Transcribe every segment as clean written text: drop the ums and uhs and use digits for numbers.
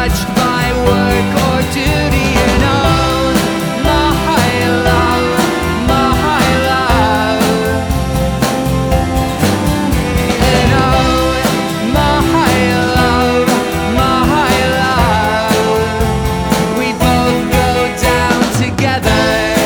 touched by work or duty. And oh, my love, my love. And oh, my love, my love. We both go down together.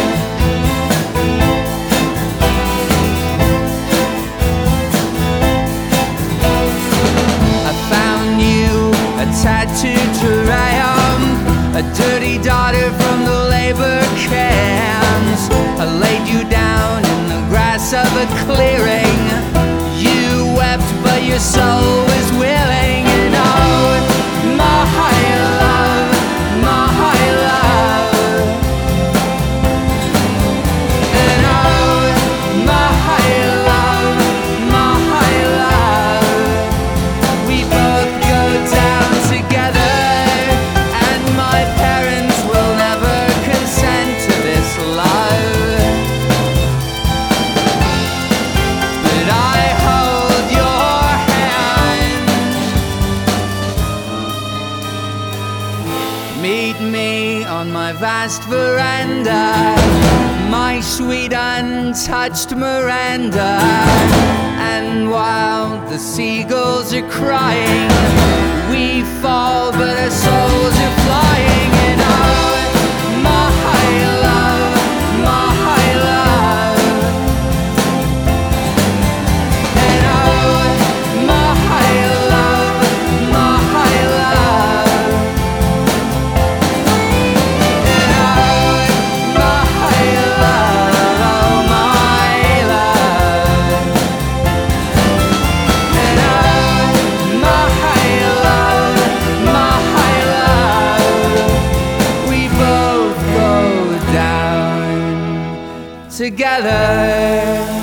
Tattooed triumph, a dirty daughter from the labor camps. I laid you down in the grass of a clearing. You wept, but your soul was willing. And oh, my love, my love. And oh, my love, my love. We both go down together, and my parents will never consent to this love. But I hold your hand. Meet me on my vast veranda, my sweet untouched Miranda. And while the seagulls are crying, we fall, but our souls are flying. And oh, my love, my love. And oh, my love, my love. And oh, my love, oh my love. And oh, my love, my love. We both go down together.